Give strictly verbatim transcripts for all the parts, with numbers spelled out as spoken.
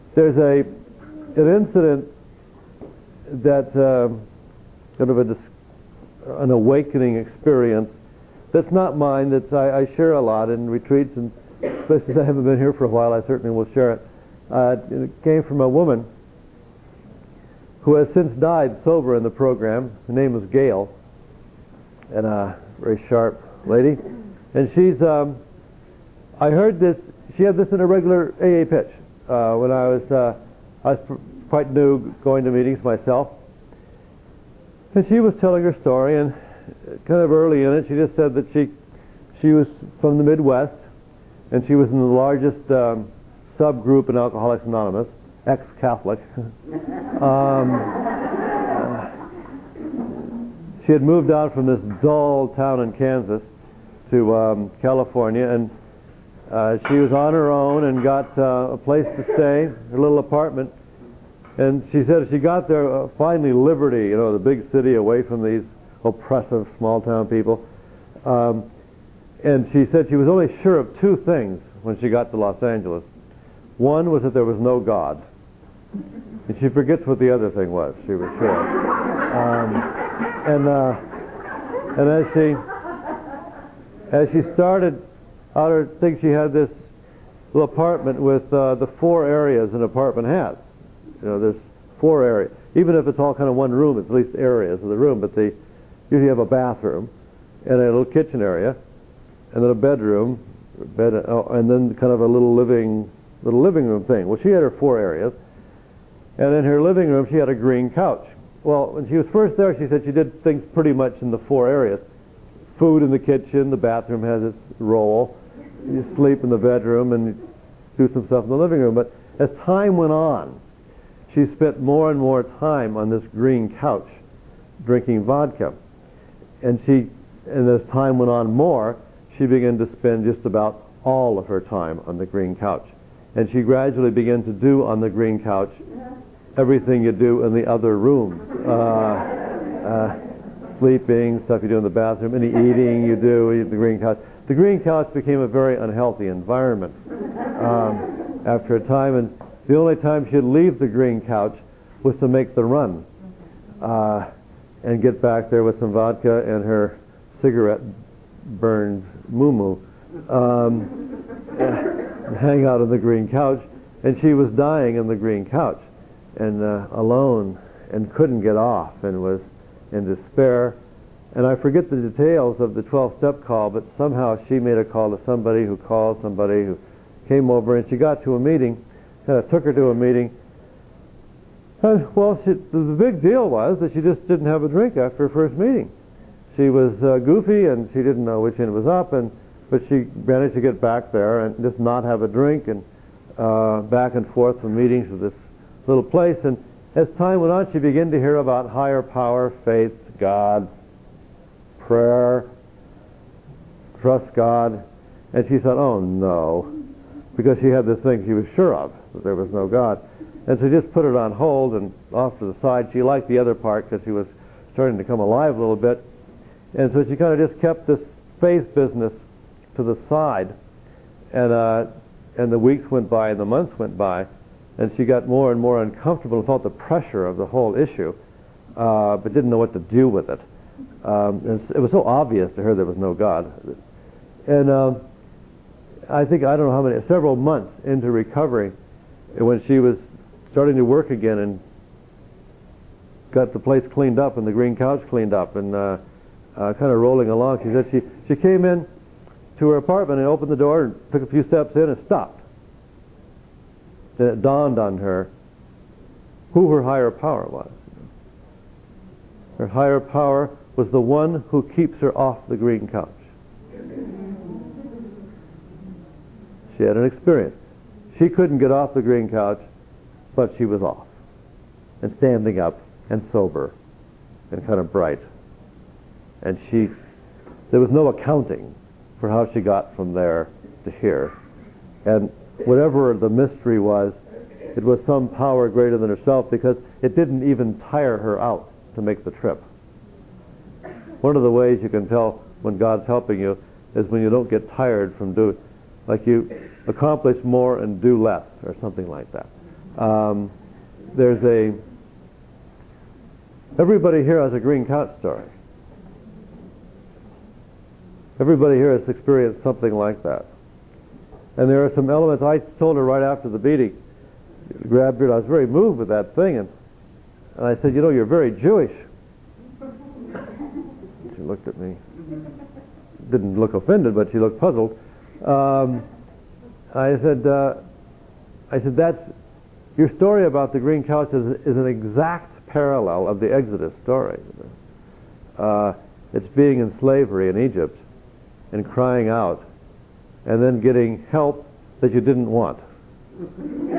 there's a an incident that uh, kind of a dis- an awakening experience that's not mine. That's I, I share a lot in retreats and places I haven't been here for a while. I certainly will share it. Uh, it came from a woman who has since died sober in the program. Her name was Gail, and a very sharp lady. And she's, um, I heard this, she had this in a regular A A pitch uh, when I was, uh, I was pr- quite new going to meetings myself. And she was telling her story, and kind of early in it, she just said that she, she was from the Midwest, and she was in the largest um, subgroup in Alcoholics Anonymous, ex-Catholic. um, uh, she had moved out from this dull town in Kansas to um, California, and uh, she was on her own and got uh, a place to stay, her little apartment. And she said she got there, uh, finally liberty, you know, the big city away from these oppressive small town people. Um, and she said she was only sure of two things when she got to Los Angeles. One was that there was no God. And she forgets what the other thing was, she was sure. Um, and, uh, and as she as she started out her thing, she had this little apartment with uh, the four areas an apartment has. You know, there's four areas. Even if it's all kind of one room, it's at least areas of the room. But they usually have a bathroom and a little kitchen area, and then a bedroom, bed, oh, and then kind of a little living little living room thing. Well, she had her four areas, and in her living room she had a green couch. Well, when she was first there, she said she did things pretty much in the four areas. Food in the kitchen, the bathroom has its role. You sleep in the bedroom and do some stuff in the living room. But as time went on, she spent more and more time on this green couch drinking vodka. And she, and as time went on more, she began to spend just about all of her time on the green couch. And she gradually began to do on the green couch everything you do in the other rooms. Uh, uh, sleeping, stuff you do in the bathroom, any eating you do, eat the green couch. The green couch became a very unhealthy environment um, after a time, and the only time she'd leave the green couch was to make the run uh, and get back there with some vodka and her cigarette burned moo-moo, um, and hang out on the green couch. And she was dying on the green couch and uh, alone and couldn't get off and was in despair. And I forget the details of the twelve-step call, but somehow she made a call to somebody who called somebody who came over, and she got to a meeting, kind of took her to a meeting. And, well, she, the big deal was that she just didn't have a drink after her first meeting. She was uh, goofy, and she didn't know which end was up, and but she managed to get back there and just not have a drink, and uh, back and forth from meetings to this little place. And as time went on, she began to hear about higher power, faith, God, prayer, trust God, and she thought, oh no, because she had this thing she was sure of, that there was no God. And so she just put it on hold and off to the side. She liked the other part because she was starting to come alive a little bit, and so she kind of just kept this faith business to the side. And uh, and the weeks went by and the months went by, and she got more and more uncomfortable and felt the pressure of the whole issue, uh, but didn't know what to do with it. Um, and it was so obvious to her there was no God. And uh, I think, I don't know how many, several months into recovery, when she was starting to work again and got the place cleaned up and the green couch cleaned up and uh, uh, kind of rolling along, she said she, she came in to her apartment and opened the door and took a few steps in and stopped. Then it dawned on her who her higher power was. Her higher power was the one who keeps her off the green couch. She had an experience. She couldn't get off the green couch, but she was off and standing up and sober and kind of bright. And she, there was no accounting for how she got from there to here. And whatever the mystery was, it was some power greater than herself, because it didn't even tire her out to make the trip. One of the ways you can tell when God's helping you is when you don't get tired from doing, like you accomplish more and do less, or something like that. Um, there's a everybody here has a green couch story. Everybody here has experienced something like that. And there are some elements. I told her right after the meeting, grabbed her, I was very moved with that thing, and, and I said, you know, you're very Jewish. She looked at me. Didn't look offended, but she looked puzzled. Um, I said, uh, I said, that's, your story about the green couch is, is an exact parallel of the Exodus story. Uh, it's being in slavery in Egypt and crying out, and then getting help that you didn't want. Uh,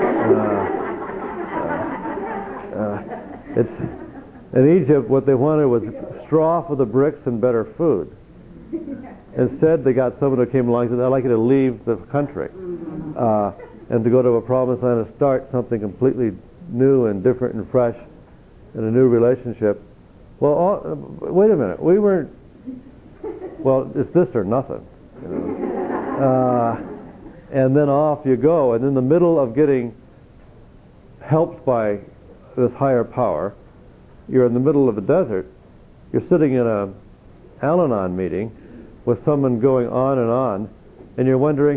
uh, uh, it's in Egypt, what they wanted was straw for the bricks and better food. Instead, they got someone who came along and said, I'd like you to leave the country uh, and to go to a promised land and start something completely new and different and fresh in a new relationship. Well, all, uh, wait a minute. We weren't, well, it's this or nothing. You know? uh, and then off you go. And in the middle of getting helped by this higher power, you're in the middle of a desert. You're sitting in a Al-Anon meeting with someone going on and on, and you're wondering,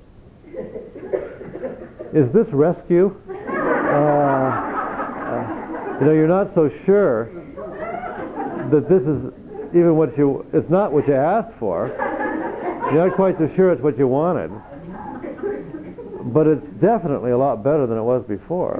is this rescue? Uh, uh, you know, you're not so sure that this is even what you, it's not what you asked for. You're not quite so sure it's what you wanted. But it's definitely a lot better than it was before.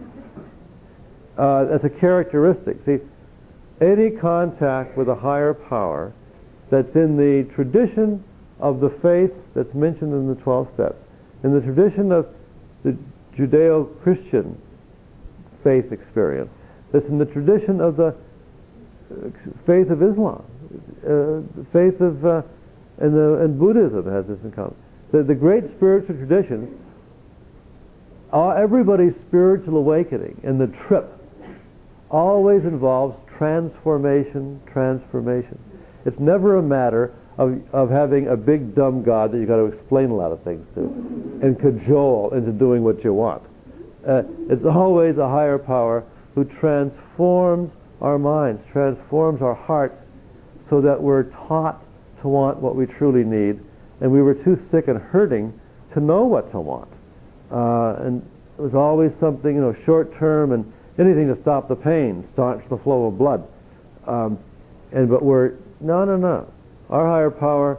Uh, that's a characteristic. See, any contact with a higher power that's in the tradition of the faith that's mentioned in the twelve steps, in the tradition of the Judeo-Christian faith experience, that's in the tradition of the faith of Islam, uh, faith of uh, and, the, and Buddhism has this in common. The, the great spiritual traditions, uh, everybody's spiritual awakening and the trip always involves transformation, transformation. It's never a matter of, of having a big dumb God that you've got to explain a lot of things to and cajole into doing what you want. Uh, it's always a higher power who transforms our minds, transforms our hearts so that we're taught to want what we truly need, and we were too sick and hurting to know what to want. Uh, and it was always something, you know, short term and anything to stop the pain, staunch the flow of blood. Um, and but we're no, no, no. Our higher power,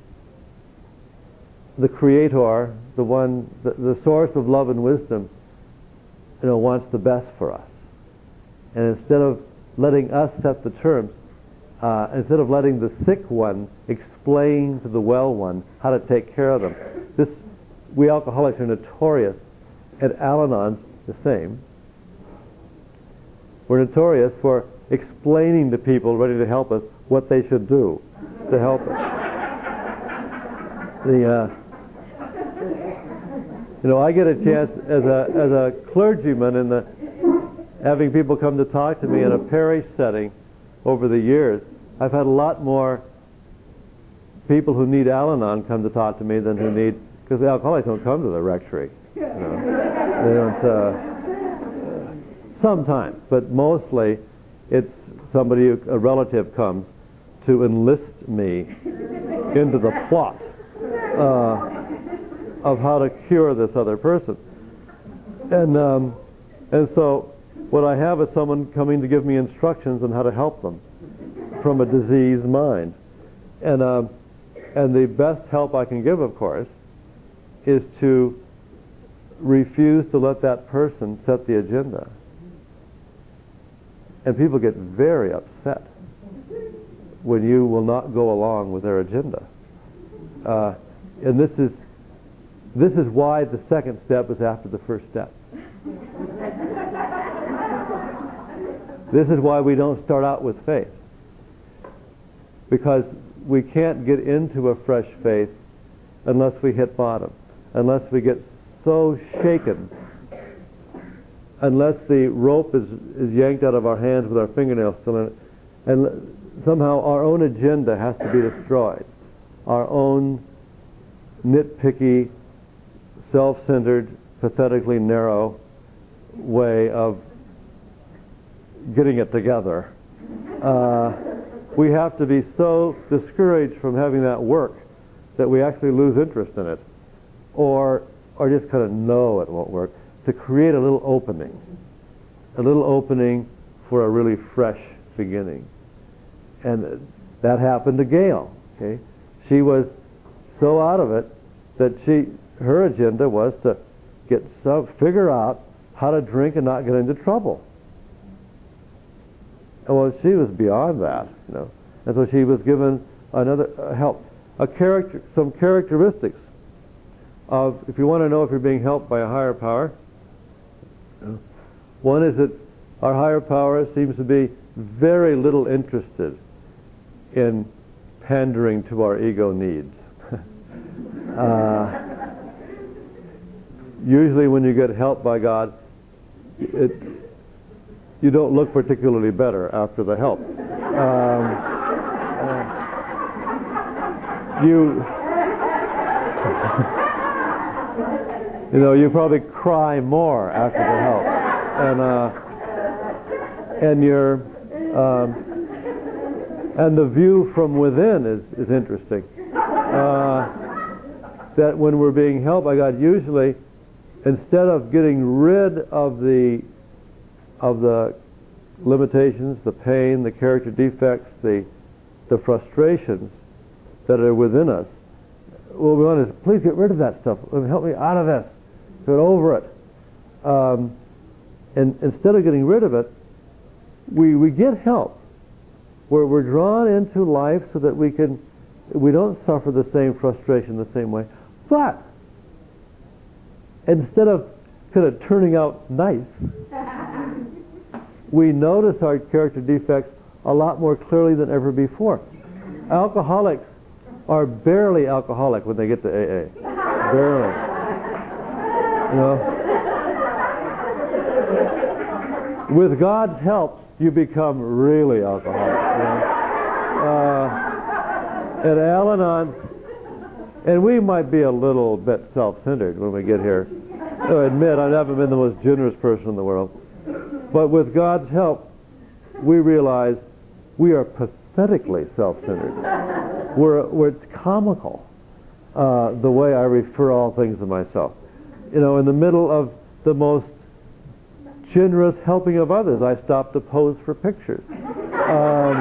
the Creator, the one, the, the source of love and wisdom, you know, wants the best for us. And instead of letting us set the terms, uh, instead of letting the sick one explain to the well one how to take care of them, this we alcoholics are notorious, and Al-Anon's the same. We're notorious for explaining to people ready to help us what they should do to help us. The uh, you know, I get a chance as a as a clergyman in the having people come to talk to me in a parish setting over the years. I've had a lot more people who need Al-Anon come to talk to me than who need, because the alcoholics don't come to the rectory. You know, they don't. Uh, Sometimes, but mostly it's somebody, a relative comes to enlist me into the plot uh, of how to cure this other person. And um, and so what I have is someone coming to give me instructions on how to help them from a diseased mind. And, uh, and the best help I can give, of course, is to refuse to let that person set the agenda. And people get very upset when you will not go along with their agenda. Uh, and this is this is why the second step is after the first step. This is why we don't start out with faith. Because we can't get into a fresh faith unless we hit bottom, unless we get so shaken, unless the rope is, is yanked out of our hands with our fingernails still in it, and somehow our own agenda has to be destroyed. Our own nitpicky, self-centered, pathetically narrow way of getting it together. Uh, we have to be so discouraged from having that work that we actually lose interest in it, or or just kind of know it won't work, to create a little opening, a little opening for a really fresh beginning. And that happened to Gail. Okay, she was so out of it that she her agenda was to get some figure out how to drink and not get into trouble. And well, she was beyond that, you know, and so she was given another uh, help, a character, some characteristics of, if you want to know if you're being helped by a higher power, you know, one is that our higher power seems to be very little interested in pandering to our ego needs. uh, usually when you get help by God, it, you don't look particularly better after the help. Um, uh, you you know, you probably cry more after the help, and uh, and your um, and the view from within is is interesting. Uh, that when we're being helped by God, usually instead of getting rid of the of the limitations, the pain, the character defects, the the frustrations that are within us, what we want is, please get rid of that stuff. Help me out of this. Get over it. Um, and instead of getting rid of it, we we get help. We're we're drawn into life so that we can we don't suffer the same frustration the same way. But instead of kind of turning out nice, we notice our character defects a lot more clearly than ever before. Alcoholics are barely alcoholic when they get to A A. Barely. You know? With God's help, you become really alcoholic. You know? uh, at Al-Anon, and we might be a little bit self-centered when we get here. I admit, I haven't been the most generous person in the world. But with God's help, we realize we are pathetically self-centered. We're, we're, it's comical, uh, the way I refer all things to myself. You know, in the middle of the most generous helping of others, I stop to pose for pictures. Um,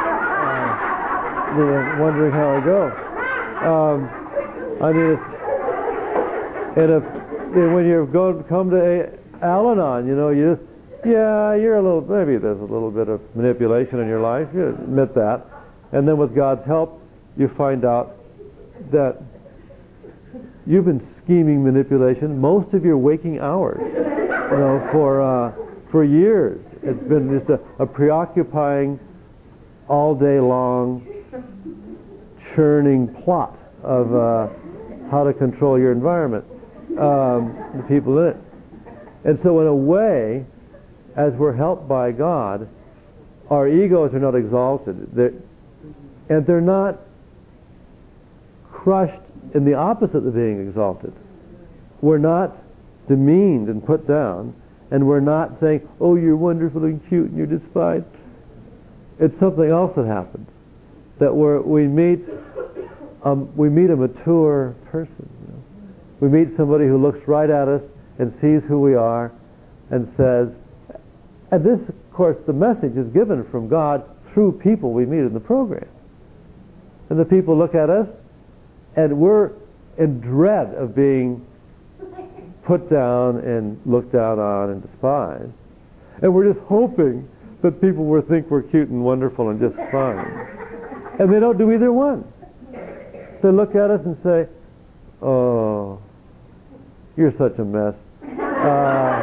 uh, wondering how I go. Um, I mean, it's, and if, when you go come to Al-Anon, you know, you just, yeah, you're a little, maybe there's a little bit of manipulation in your life, you admit that. And then with God's help, you find out that you've been scheming manipulation most of your waking hours, you know, for uh, for years. It's been just a, a preoccupying, all day long, churning plot of uh, how to control your environment, um, the people in it. And so in a way, as we're helped by God, our egos are not exalted. They're, and they're not crushed in the opposite of being exalted. We're not demeaned and put down, and we're not saying, oh, you're wonderful and cute and you're just fine. It's something else that happens. That we're, we meet um, we meet a mature person. You know? We meet somebody who looks right at us and sees who we are and says, and this, of course, the message is given from God through people we meet in the program. And the people look at us, and we're in dread of being put down and looked down on and despised. And we're just hoping that people will think we're cute and wonderful and just fine. And they don't do either one. They look at us and say, oh, you're such a mess. Uh,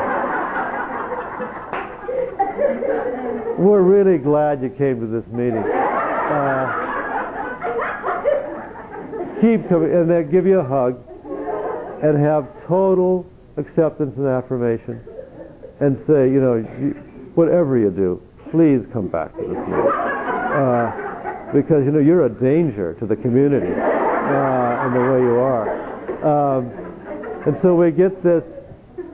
we're really glad you came to this meeting. Uh, keep coming, and they give you a hug and have total acceptance and affirmation and say, you know, you, whatever you do, please come back to this meeting. Uh, because, you know, you're a danger to the community uh, in the way you are. Um, and so we get this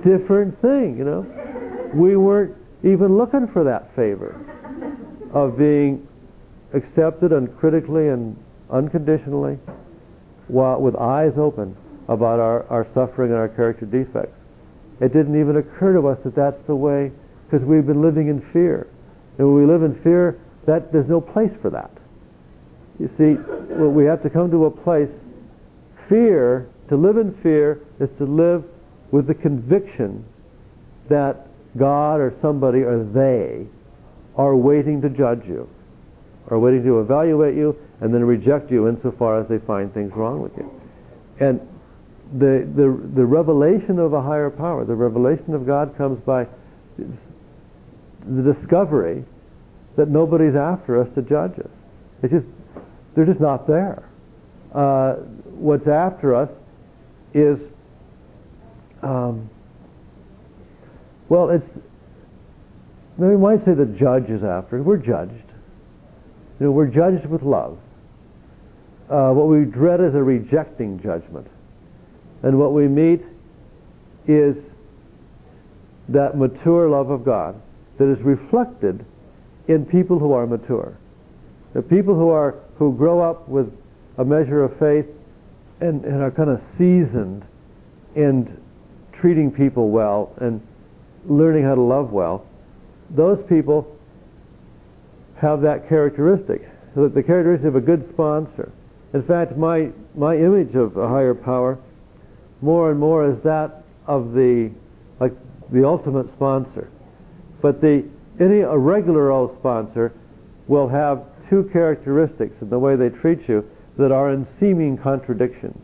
different thing, you know. We weren't even looking for that favor of being accepted uncritically and unconditionally, while with eyes open about our, our suffering and our character defects. It didn't even occur to us that that's the way, because we've been living in fear. And when we live in fear, that there's no place for that. You see, well, we have to come to a place. Fear, to live in fear, is to live with the conviction that God or somebody or they are waiting to judge you, are waiting to evaluate you, and then reject you insofar as they find things wrong with you. And the the the revelation of a higher power, the revelation of God, comes by the discovery that nobody's after us to judge us. It's just they're just not there. Uh, what's after us is um, well, it's we might say the judge is after us. We're judged. You know, we're judged with love. Uh, what we dread is a rejecting judgment. And what we meet is that mature love of God that is reflected in people who are mature. The people who are who grow up with a measure of faith and, and are kind of seasoned in treating people well and learning how to love well, those people have that characteristic. So that the characteristic of a good sponsor. In fact, my my image of a higher power more and more is that of the like the ultimate sponsor. But the any a regular old sponsor will have two characteristics in the way they treat you that are in seeming contradiction.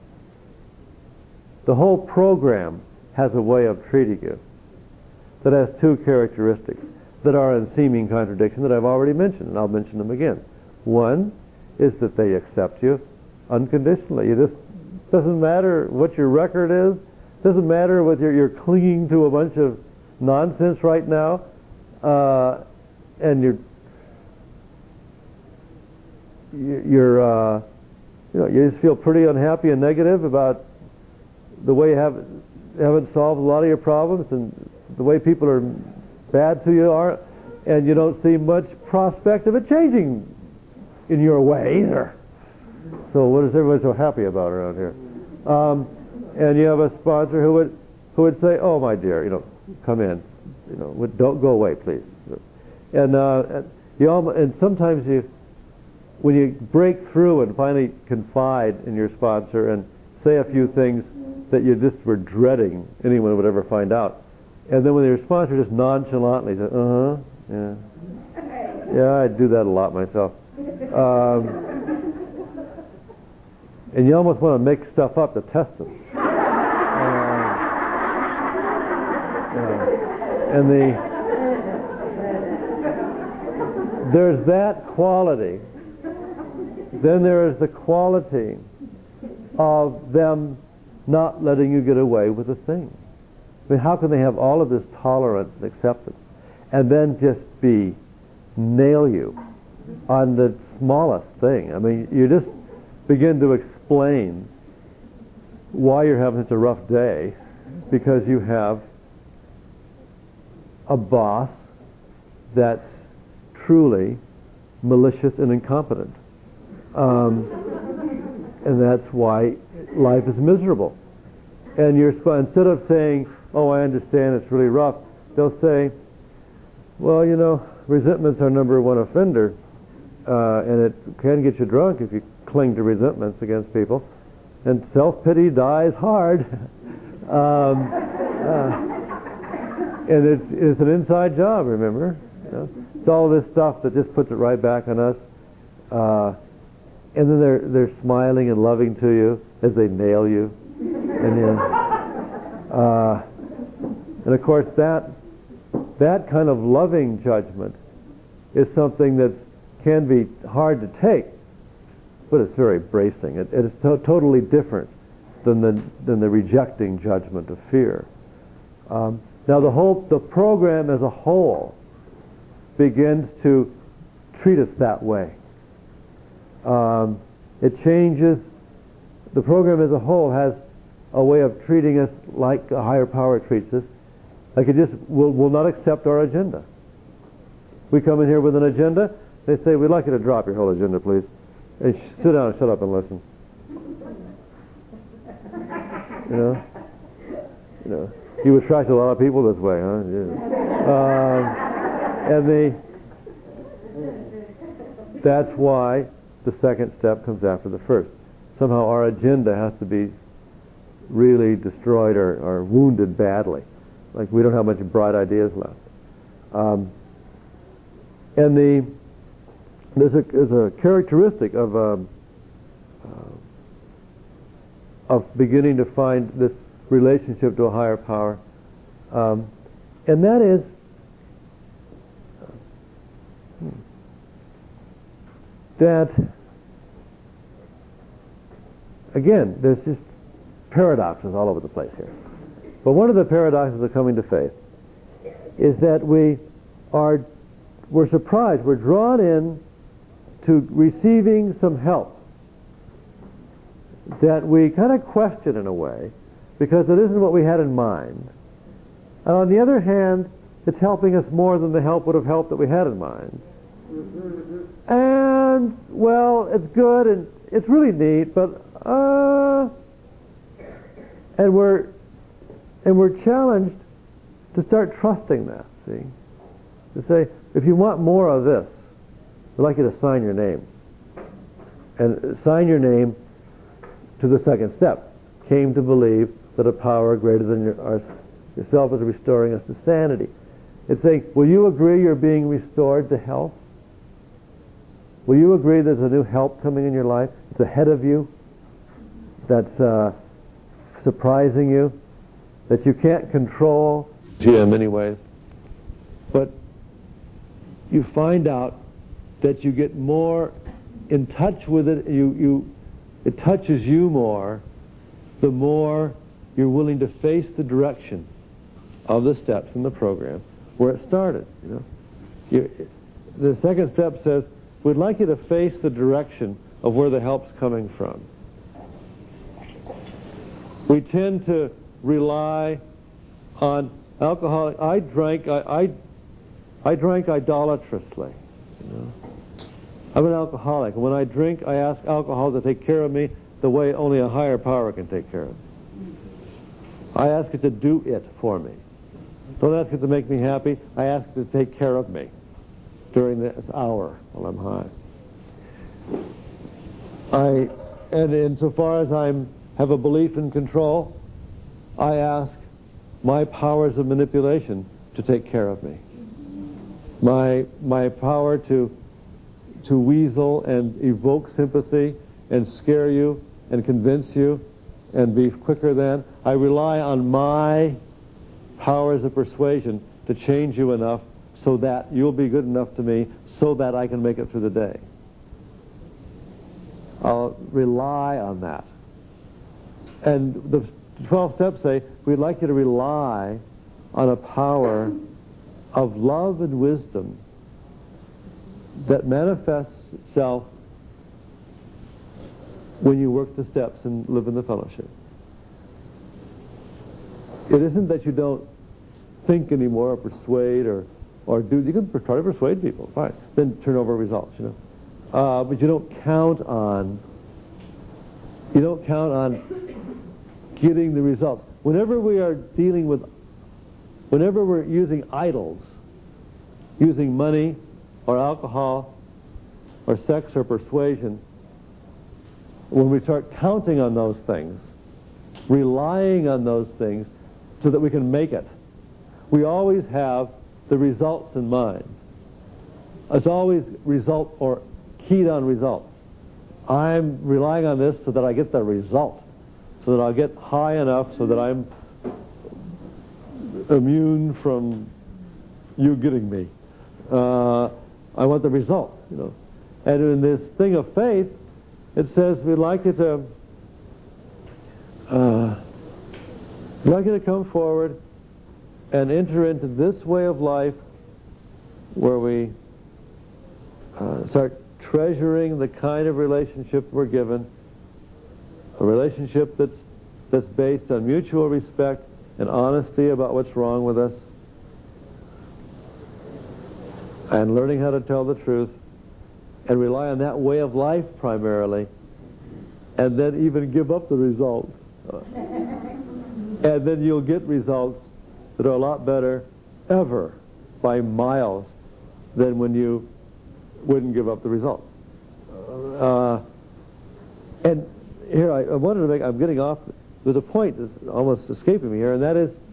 The whole program has a way of treating you that has two characteristics that are in seeming contradiction that I've already mentioned, and I'll mention them again. One is that they accept you unconditionally. You just doesn't matter what your record is. Doesn't matter whether you're clinging to a bunch of nonsense right now, uh, and you're you're uh, you know you just feel pretty unhappy and negative about the way you have haven't solved a lot of your problems and the way people are bad to you are, and you don't see much prospect of it changing in your way either. So what is everybody so happy about around here? Um, and you have a sponsor who would who would say, "Oh, my dear, you know, come in, you know, don't go away, please." And uh, you almost, and sometimes you, when you break through and finally confide in your sponsor and say a few things that you just were dreading anyone would ever find out, and then when your sponsor just nonchalantly says, "Uh huh, yeah, yeah, I do that a lot myself," um, and you almost want to make stuff up to test them. Uh, yeah. And the there's that quality. Then there is the quality of them not letting you get away with a thing. I mean, how can they have all of this tolerance and acceptance and then just be nail you on the smallest thing? I mean, you just begin to explain why you're having such a rough day because you have a boss that's truly malicious and incompetent. Um, and that's why life is miserable. And you're instead of saying, "Oh, I understand, it's really rough," they'll say, "Well, you know, resentment's our number one offender, uh, and it can get you drunk if you cling to resentments against people, and self-pity dies hard." um, uh, and it's, it's an inside job, remember? You know? It's all this stuff that just puts it right back on us. Uh, and then they're they're smiling and loving to you as they nail you. And then, uh, and of course that that kind of loving judgment is something that can be hard to take, but it's very bracing. It, it is to- totally different than the than the rejecting judgment of fear. Um, now the whole the program as a whole begins to treat us that way. Um, it changes. The program as a whole has a way of treating us like a higher power treats us. Like it just will, will not accept our agenda. We come in here with an agenda, they say, we'd like you to drop your whole agenda, please. And sh- sit down and shut up and listen. You know? You know, you attract a lot of people this way, huh? Yeah. Um, and the, that's why the second step comes after the first. Somehow our agenda has to be really destroyed or, or wounded badly. Like we don't have much bright ideas left. Um, and the there's a, there's a characteristic of um, uh, of beginning to find this relationship to a higher power, um, and that is uh, hmm, that again there's just paradoxes all over the place here. But one of the paradoxes of coming to faith is that we are we're surprised, we're drawn in to receiving some help that we kind of question in a way because it isn't what we had in mind. And on the other hand, it's helping us more than the help would have helped that we had in mind. And, well, it's good and it's really neat, but, uh, and we're, and we're challenged to start trusting that, see? To say, if you want more of this, I'd like you to sign your name. And sign your name to the second step. Came to believe that a power greater than your, our, yourself is restoring us to sanity. It's saying, will you agree you're being restored to health? Will you agree there's a new help coming in your life? It's ahead of you. That's uh, surprising you. That you can't control in many ways. But you find out that you get more in touch with it. You, you, it touches you more the more you're willing to face the direction of the steps in the program where it started. You know, you, the second step says, we'd like you to face the direction of where the help's coming from. We tend to rely on alcohol. I drank. I, I, I drank idolatrously. You know, I'm an alcoholic. When I drink, I ask alcohol to take care of me the way only a higher power can take care of me. I ask it to do it for me. Don't ask it to make me happy. I ask it to take care of me during this hour while I'm high. I, and insofar as I have a belief in control, I ask my powers of manipulation to take care of me. My my power to to weasel and evoke sympathy and scare you and convince you and be quicker than. I rely on my powers of persuasion to change you enough so that you'll be good enough to me so that I can make it through the day. I'll rely on that. And the twelve steps say, we'd like you to rely on a power of love and wisdom that manifests itself when you work the steps and live in the fellowship. It isn't that you don't think anymore or persuade or, or do. You can try to persuade people, fine. Then turn over results, you know. Uh, but you don't count on, you don't count on getting the results. Whenever we are dealing with, whenever we're using idols, using money or alcohol or sex or persuasion, when we start counting on those things, relying on those things so that we can make it, we always have the results in mind. It's always result or keyed on results. I'm relying on this so that I get the result, so that I'll get high enough so that I'm immune from you getting me. Uh, I want the result, you know. And in this thing of faith, it says we'd like you to, uh, we'd like you to come forward and enter into this way of life where we uh, start treasuring the kind of relationship we're given, a relationship that's that's based on mutual respect and honesty about what's wrong with us, and learning how to tell the truth, and rely on that way of life primarily, and then even give up the results. And then you'll get results that are a lot better ever by miles than when you wouldn't give up the result. Uh, and here I, I wanted to make, I'm getting off, there's a point that's almost escaping me here, and that is,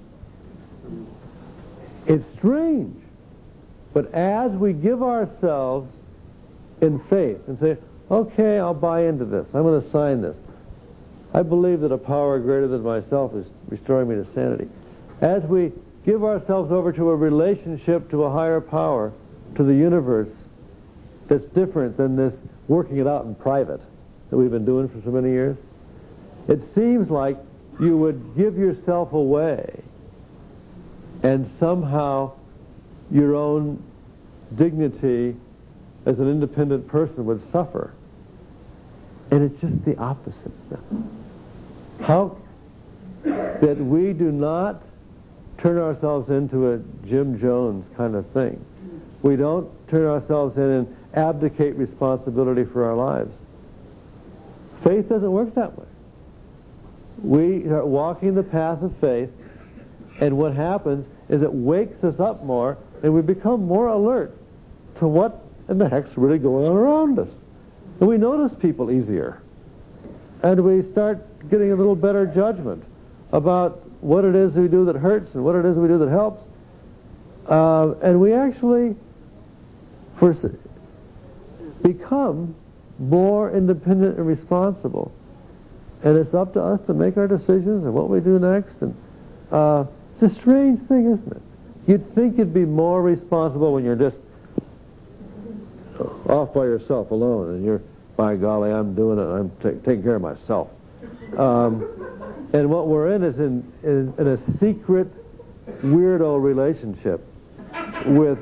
it's strange, but as we give ourselves in faith and say, okay, I'll buy into this, I'm going to sign this, I believe that a power greater than myself is restoring me to sanity. As we give ourselves over to a relationship to a higher power, to the universe, that's different than this working it out in private that we've been doing for so many years, it seems like you would give yourself away and somehow your own dignity as an independent person would suffer. And it's just the opposite. How that we do not turn ourselves into a Jim Jones kind of thing. We don't turn ourselves in and abdicate responsibility for our lives. Faith doesn't work that way. We are walking the path of faith, and what happens is it wakes us up more, and we become more alert to what in the heck's really going on around us. And we notice people easier. And we start getting a little better judgment about what it is we do that hurts and what it is we do that helps. Uh, and we actually for, become more independent and responsible. And it's up to us to make our decisions and what we do next. And uh, it's a strange thing, isn't it? You'd think you'd be more responsible when you're just off by yourself alone, and you're, by golly, I'm doing it, I'm t- taking care of myself. Um, and what we're in is in, in, in a secret, weirdo relationship with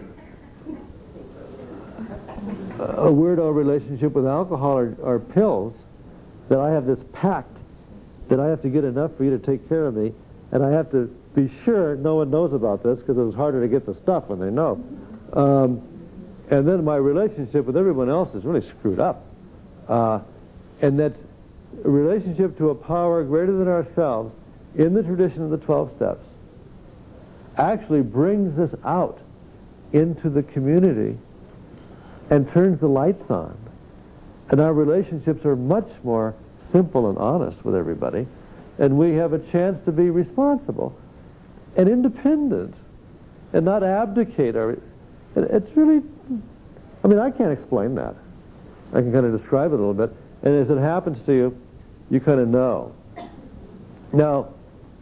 a weirdo relationship with alcohol or, or pills, that I have this pact that I have to get enough for you to take care of me, and I have to be sure no one knows about this because it was harder to get the stuff when they know. Um, and then my relationship with everyone else is really screwed up. Uh, and that relationship to a power greater than ourselves in the tradition of the twelve steps actually brings us out into the community and turns the lights on. And our relationships are much more simple and honest with everybody. And we have a chance to be responsible and independent and not abdicate our... It's really... I mean, I can't explain that. I can kind of describe it a little bit. And as it happens to you, you kind of know. Now,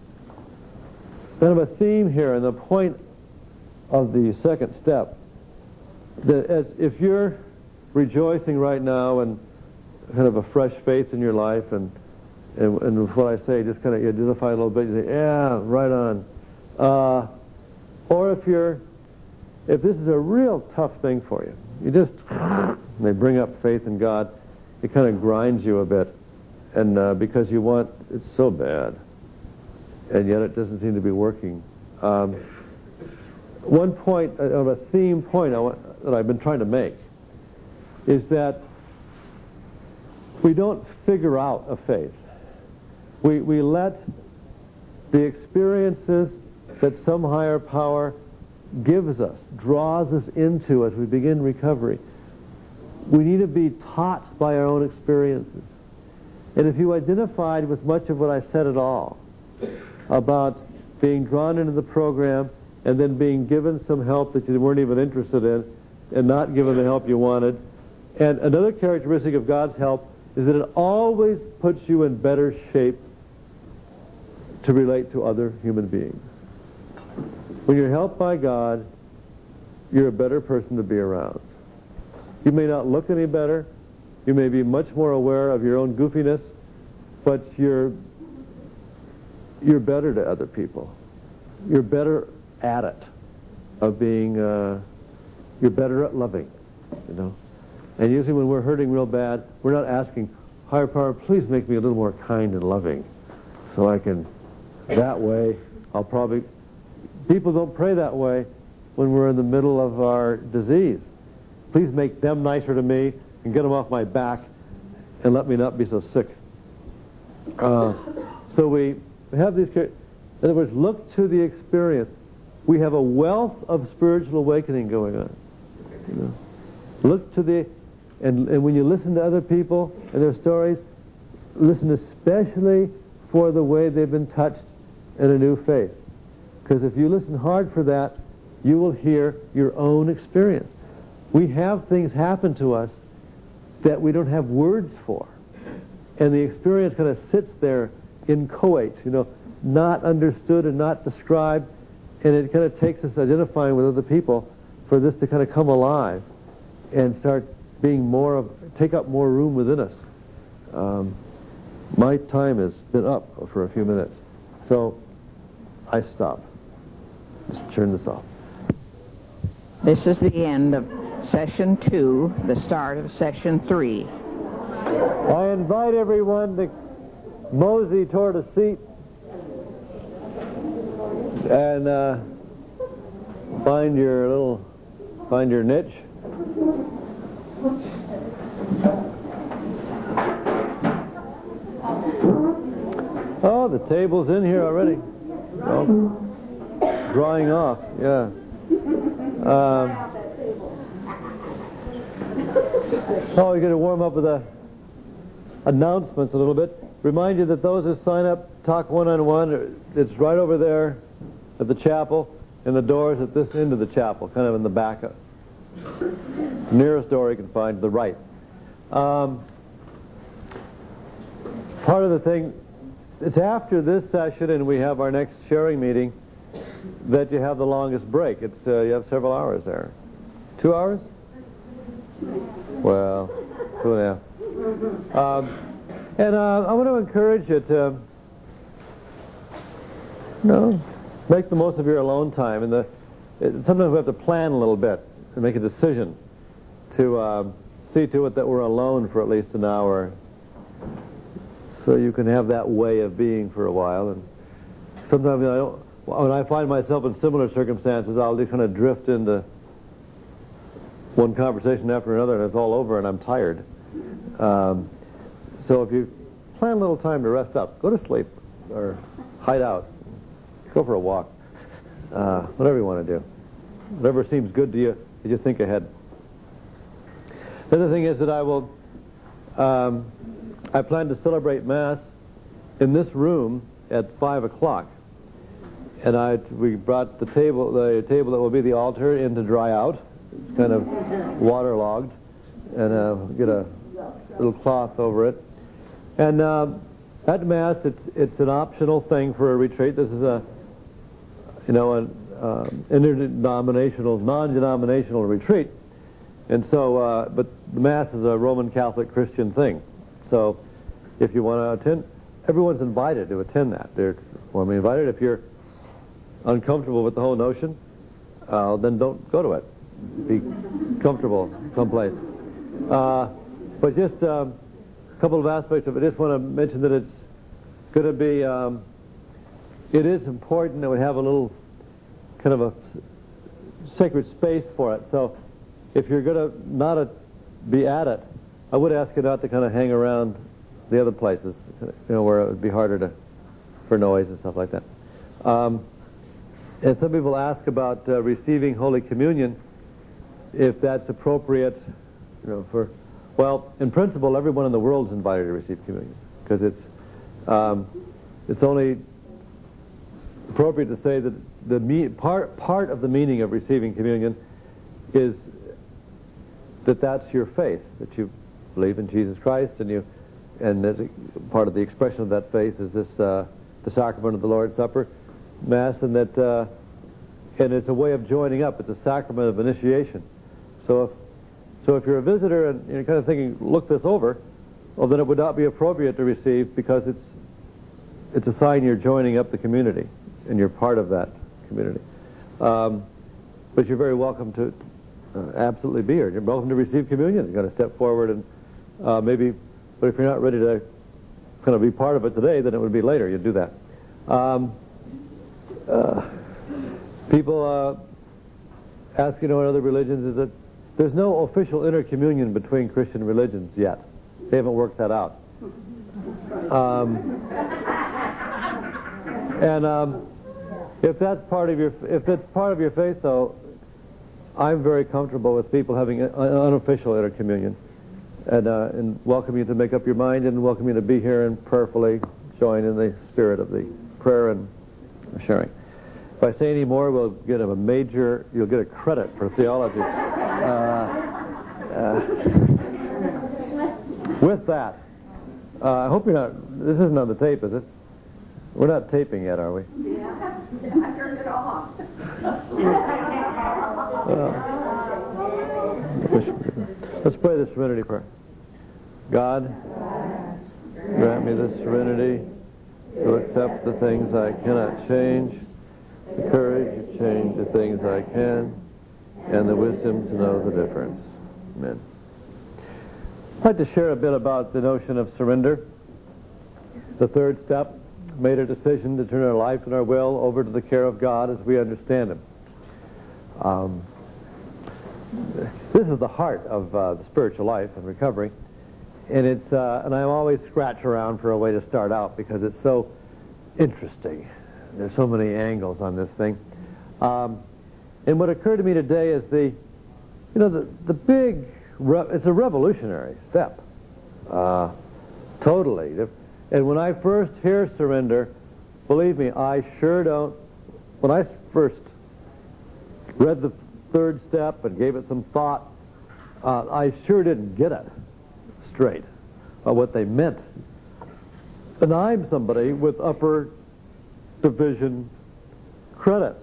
kind of a theme here, and the point of the second step, that as if you're rejoicing right now and kind of a fresh faith in your life, and and, and with what I say, just kind of identify a little bit, you say, yeah, right on. Uh, or if you're, if this is a real tough thing for you, you just, they bring up faith in God, it kind of grinds you a bit, and uh, because you want, it's so bad, and yet it doesn't seem to be working. Um, one point, of a theme point I want, that I've been trying to make, is that we don't figure out a faith. We, we let the experiences that some higher power gives us, draws us into as we begin recovery. We need to be taught by our own experiences. And if you identified with much of what I said at all about being drawn into the program and then being given some help that you weren't even interested in and not given the help you wanted, and another characteristic of God's help is that it always puts you in better shape to relate to other human beings. When you're helped by God, you're a better person to be around. You may not look any better. You may be much more aware of your own goofiness, but you're you're better to other people. You're better at it, of being, uh, you're better at loving, you know. And usually when we're hurting real bad, we're not asking, higher power, please make me a little more kind and loving so I can, that way, I'll probably, people don't pray that way when we're in the middle of our disease. Please make them nicer to me and get them off my back and let me not be so sick. Uh, so we have these, in other words, look to the experience. We have a wealth of spiritual awakening going on. You know? Look to the, and, and when you listen to other people and their stories, listen especially for the way they've been touched in a new faith. Because if you listen hard for that, you will hear your own experience. We have things happen to us that we don't have words for. And the experience kind of sits there inchoate, you know, not understood and not described. And it kind of takes us identifying with other people for this to kind of come alive and start being more of, take up more room within us. Um, my time has been up for a few minutes. So I stop. Just turn this off. This is the end of session two, the start of session three. I invite everyone to mosey toward a seat and uh, find your little, find your niche. Oh, the table's in here already. Oh, drying off, yeah. Um, oh, you're going to warm up with the announcements a little bit. Remind you that those who sign up, talk one-on-one, it's right over there at the chapel, and the door's at this end of the chapel, kind of in the back. Of, nearest door you can find to the right. Um, part of the thing, it's after this session, and we have our next sharing meeting, that you have the longest break. It's uh, you have several hours there. Two hours? Well, two and a half. Um, and uh, I want to encourage you to, you know, make the most of your alone time. And the, it, sometimes we have to plan a little bit and make a decision to uh, see to it that we're alone for at least an hour, so you can have that way of being for a while. And sometimes, you know, I don't. When I find myself in similar circumstances, I'll just kind of drift into one conversation after another, and it's all over, and I'm tired. Um, so if you plan a little time to rest up, go to sleep, or hide out, go for a walk, uh, whatever you want to do. Whatever seems good to you, as you think ahead. The other thing is that I will, um, I plan to celebrate Mass in this room at five o'clock. And I, we brought the table, the table that will be the altar, in to dry out. It's kind of waterlogged, and uh, get a little cloth over it. And uh, at Mass, it's it's an optional thing for a retreat. This is a, you know, an uh, interdenominational, non-denominational retreat. And so, uh, but the Mass is a Roman Catholic Christian thing. So, if you want to attend, everyone's invited to attend that. They're warmly invited. If you're uncomfortable with the whole notion, uh, then don't go to it. Be comfortable someplace. Uh, but just um, a couple of aspects of it. I just want to mention that it's going to be, um, it is important that we have a little kind of a sacred space for it. So if you're going to not a, be at it, I would ask you not to kind of hang around the other places, you know, where it would be harder to, for noise and stuff like that. Um, And some people ask about uh, receiving Holy Communion, if that's appropriate, you know, for, well, in principle, everyone in the world is invited to receive communion, because it's, um, it's only appropriate to say that the me part, part of the meaning of receiving communion is that that's your faith, that you believe in Jesus Christ, and you, and that part of the expression of that faith is this, uh, the sacrament of the Lord's Supper, Mass, and that uh, and it's a way of joining up. It's a sacrament of initiation. So if so, if you're a visitor and you're kind of thinking, look this over, well, then it would not be appropriate to receive, because it's it's a sign you're joining up the community and you're part of that community. Um, but you're very welcome to uh, absolutely be here. You're welcome to receive communion. You've got to step forward and uh, maybe. But if you're not ready to going to be part of it today than it would be later. You'd do that. Um, uh, people uh, ask, you know, in other religions, is that there's no official intercommunion between Christian religions yet. They haven't worked that out. Um, and um, if that's part of your if that's part of your faith, though, I'm very comfortable with people having an unofficial intercommunion, and uh, and welcome you to make up your mind, and welcome you to be here and prayerfully join in the spirit of the prayer and sharing. If I say any more, we'll get a major, you'll get a credit for theology. Uh, uh, with that, uh, I hope you're not, this isn't on the tape, is it? We're not taping yet, are we? Yeah, I turned it off. uh, let's pray the Serenity Prayer. God, grant me the serenity to accept the things I cannot change, the courage to change the things I can, and the wisdom to know the difference. Amen. I'd like to share a bit about the notion of surrender. The third step, made a decision to turn our life and our will over to the care of God as we understand Him. Um, this is the heart of uh, the spiritual life and recovery, and it's uh, and I always scratch around for a way to start out because it's so interesting. There's so many angles on this thing. Um, and what occurred to me today is the, you know, the, the big, re- it's a revolutionary step. Uh, totally. And when I first hear surrender, believe me, I sure don't, when I first read the third step and gave it some thought, uh, I sure didn't get it straight, uh, what they meant. And I'm somebody with upper division credits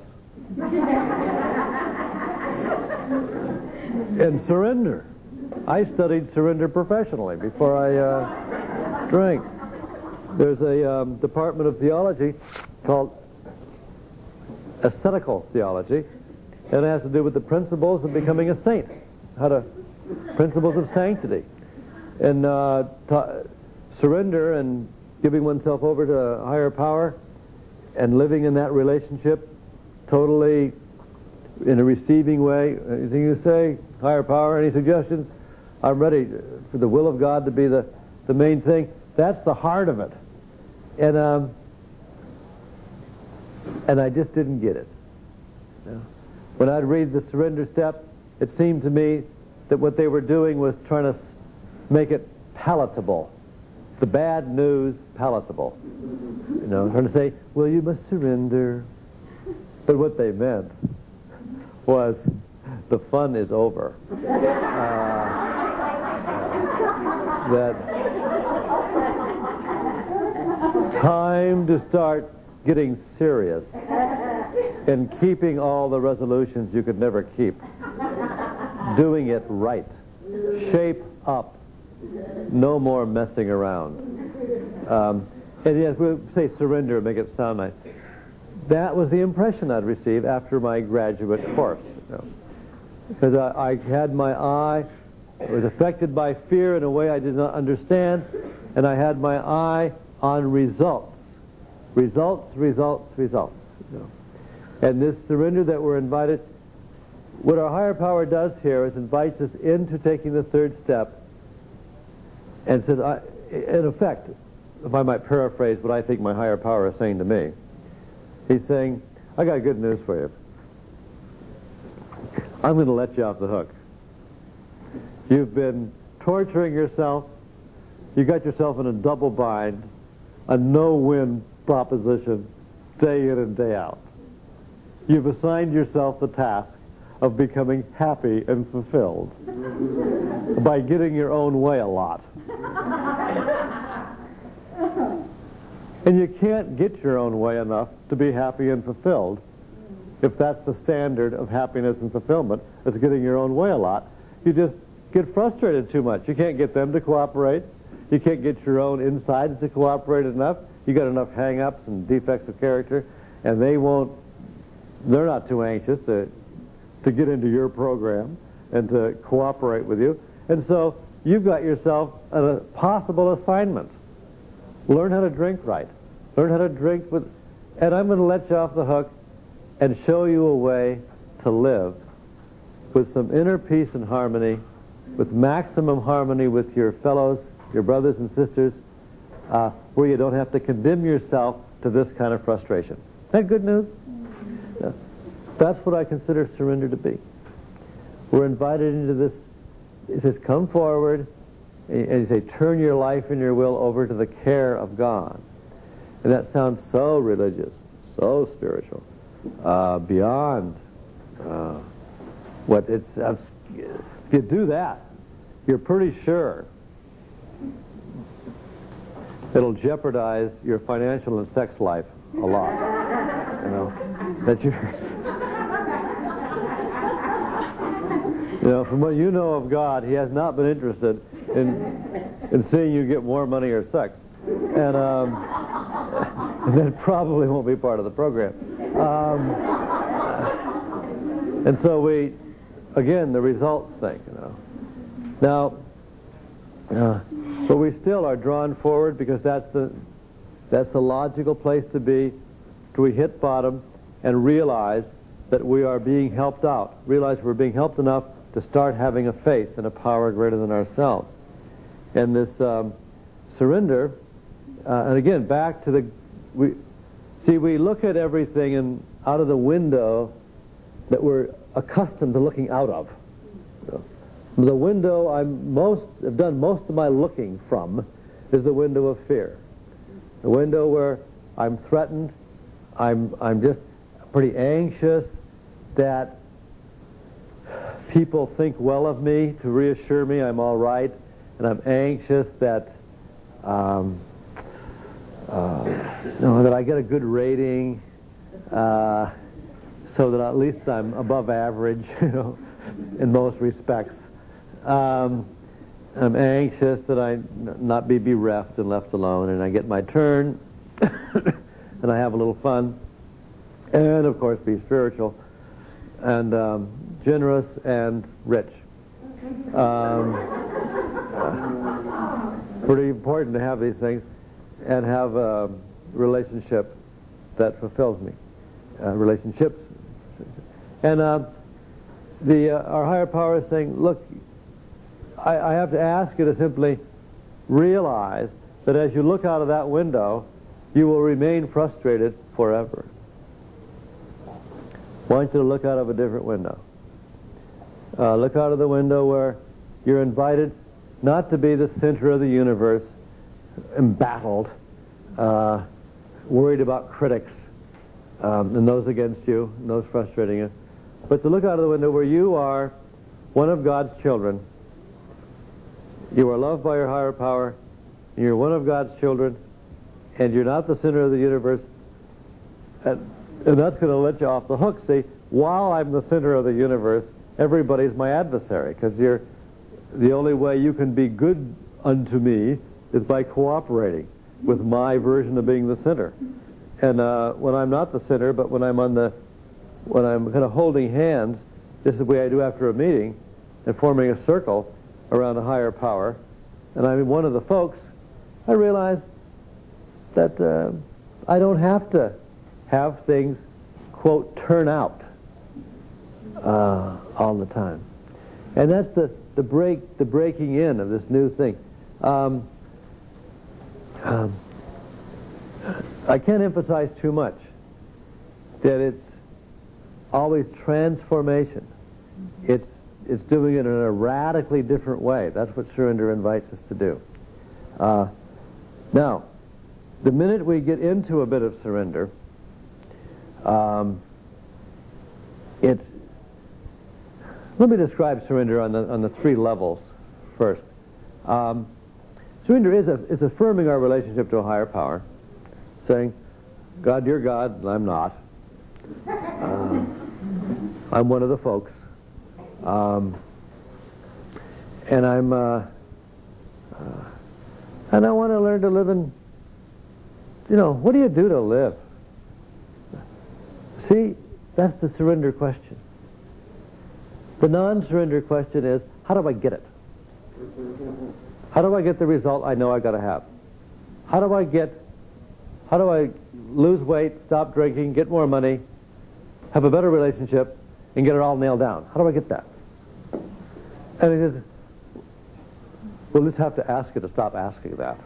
and surrender. I studied surrender professionally before I uh, drank. There's a um, department of theology called ascetical theology, and it has to do with the principles of becoming a saint, how to principles of sanctity, and uh, ta- surrender and giving oneself over to a higher power and living in that relationship totally in a receiving way. Anything you say, higher power, any suggestions? I'm ready for the will of God to be the, the main thing. That's the heart of it. And um, and I just didn't get it. You know? When I'd read the surrender step, it seemed to me that what they were doing was trying to s- make it palatable. The bad news palatable. You know, trying to say, well, you must surrender. But what they meant was, the fun is over. Uh, that time to start getting serious and keeping all the resolutions you could never keep. Doing it right. Shape up. No more messing around. Um, and yes, we'll say surrender, make it sound nice. That was the impression I'd received after my graduate course. You know. Because I, I had my eye, I was affected by fear in a way I did not understand, and I had my eye on results. Results, results, results. You know. And this surrender that we're invited, what our higher power does here is invites us into taking the third step and says, I, in effect, if I might paraphrase what I think my higher power is saying to me, he's saying, I got good news for you. I'm going to let you off the hook. You've been torturing yourself. You got yourself in a double bind, a no-win proposition, day in and day out. You've assigned yourself the task of becoming happy and fulfilled by getting your own way a lot. And you can't get your own way enough to be happy and fulfilled if that's the standard of happiness and fulfillment, is getting your own way a lot. You just get frustrated too much. You can't get them to cooperate. You can't get your own insides to cooperate enough. You got enough hang-ups and defects of character, and they won't, they're not too anxious to to get into your program and to cooperate with you. And so you've got yourself a possible assignment. Learn how to drink right. Learn how to drink with, and I'm going to let you off the hook and show you a way to live with some inner peace and harmony, with maximum harmony with your fellows, your brothers and sisters, uh, where you don't have to condemn yourself to this kind of frustration. Isn't that good news? Yeah. That's what I consider surrender to be. We're invited into this. It says, come forward, and you say, turn your life and your will over to the care of God. And that sounds so religious, so spiritual, uh, beyond uh, what it's. Uh, if you do that, you're pretty sure it'll jeopardize your financial and sex life a lot. You know, that you. You know, from what you know of God, He has not been interested in in seeing you get more money or sex, and um, and that probably won't be part of the program. Um, and so we, again, the results thing. You know, now, uh, but we still are drawn forward because that's the that's the logical place to be. Do we hit bottom and realize that we are being helped out? Realize we're being helped enough to start having a faith in a power greater than ourselves. And this um, surrender, uh, and again, back to the, we see, we look at everything in, out of the window that we're accustomed to looking out of. The window I'm most, have done most of my looking from is the window of fear. The window where I'm threatened, I'm, I'm just pretty anxious that people think well of me to reassure me I'm all right, and I'm anxious that um, uh, you know, that I get a good rating, uh, so that at least I'm above average, you know, in most respects. Um, I'm anxious that I n- not be bereft and left alone, and I get my turn, and I have a little fun, and of course be spiritual, and um, generous and rich. Um, uh, pretty important to have these things, and have a relationship that fulfills me. Uh, relationships, and uh, the uh, our higher power is saying, look, I, I have to ask you to simply realize that as you look out of that window, you will remain frustrated forever. I want you to look out of a different window. Uh, look out of the window where you're invited not to be the center of the universe, embattled, uh, worried about critics um, and those against you, and those frustrating you, but to look out of the window where you are one of God's children. You are loved by your higher power, you're one of God's children, and you're not the center of the universe, and, and that's going to let you off the hook. See, while I'm the center of the universe, everybody's my adversary, because you're the only way you can be good unto me is by cooperating with my version of being the center. And uh, when I'm not the center, but when I'm on the, when I'm kind of holding hands, this is the way I do after a meeting, and forming a circle around a higher power, and I'm one of the folks, I realize that uh, I don't have to have things, quote, turn out uh, all the time. And that's the, the break, the breaking in of this new thing. Um, um, I can't emphasize too much that it's always transformation. It's it's doing it in a radically different way. That's what surrender invites us to do. Uh, now, the minute we get into a bit of surrender, um, it's. Let me describe surrender on the on the three levels first. Um, surrender is a, is affirming our relationship to a higher power, saying, "God, you're God, and I'm not. Um, I'm one of the folks, um, and I'm uh, uh, and I want to learn to live in. You know, what do you do to live? See, that's the surrender question. The non-surrender question is, how do I get it? How do I get the result I know I got to have? how do I get, how do I lose weight, stop drinking, get more money, have a better relationship, and get it all nailed down? How do I get that? And he says, we'll just have to ask you to stop asking that.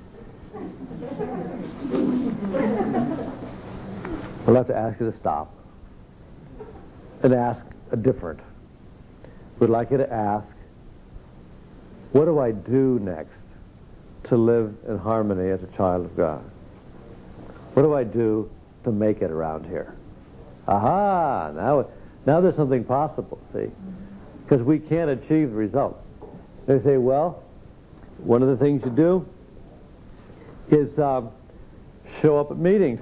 We'll have to ask you to stop and ask a different. We'd like you to ask, what do I do next to live in harmony as a child of God? What do I do to make it around here? Aha! Now, now there's something possible, see? Because we can't achieve the results. They say, well, one of the things you do is um, show up at meetings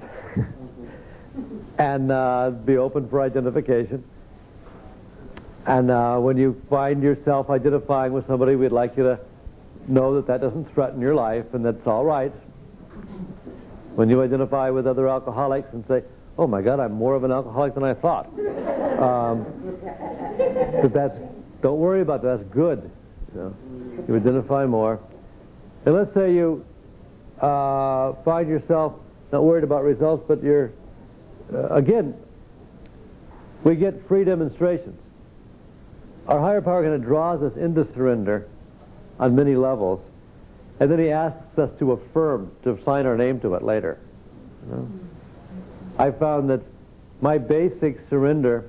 and uh, be open for identification. And uh, when you find yourself identifying with somebody, we'd like you to know that that doesn't threaten your life and that's all right. When you identify with other alcoholics and say, oh my God, I'm more of an alcoholic than I thought. Um, that that's, don't worry about that, that's good. You know, you identify more. And let's say you uh, find yourself not worried about results, but you're, uh, again, we get free demonstrations. Our higher power kind of draws us into surrender on many levels, and then he asks us to affirm, to sign our name to it later. You know? I found that my basic surrender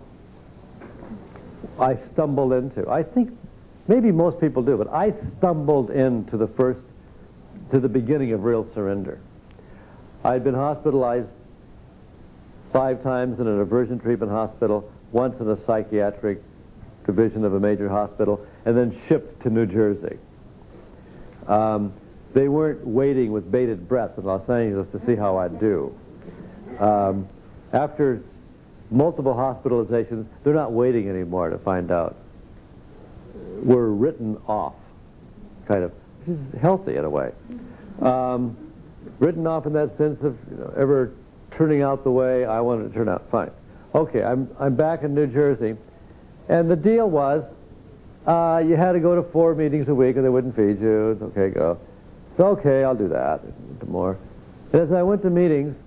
I stumbled into. I think maybe most people do, but I stumbled into the first, to the beginning of real surrender. I'd been hospitalized five times in an aversion treatment hospital, once in a psychiatric division of a major hospital, and then shipped to New Jersey. Um, they weren't waiting with bated breath in Los Angeles to see how I'd do. Um, after s- multiple hospitalizations, they're not waiting anymore to find out. We're written off, kind of, which is healthy in a way. Um, written off in that sense of, you know, ever turning out the way I wanted to turn out. Fine. Okay, I'm, I'm back in New Jersey. And the deal was, uh, you had to go to four meetings a week or they wouldn't feed you. It's okay, go. So, okay, I'll do that. More. And as I went to meetings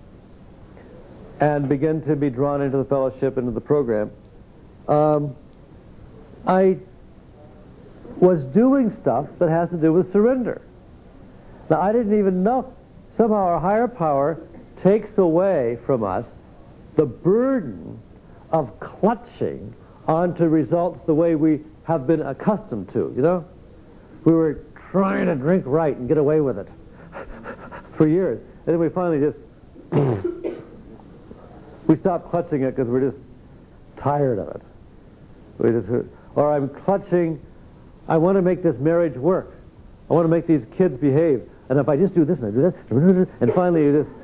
and began to be drawn into the fellowship, into the program, um, I was doing stuff that has to do with surrender. Now, I didn't even know. Somehow our higher power takes away from us the burden of clutching onto results the way we have been accustomed to, you know? We were trying to drink right and get away with it for years. And then we finally just, we stopped clutching it because we're just tired of it. We just, or I'm clutching, I want to make this marriage work. I want to make these kids behave. And if I just do this and I do that, and finally you just,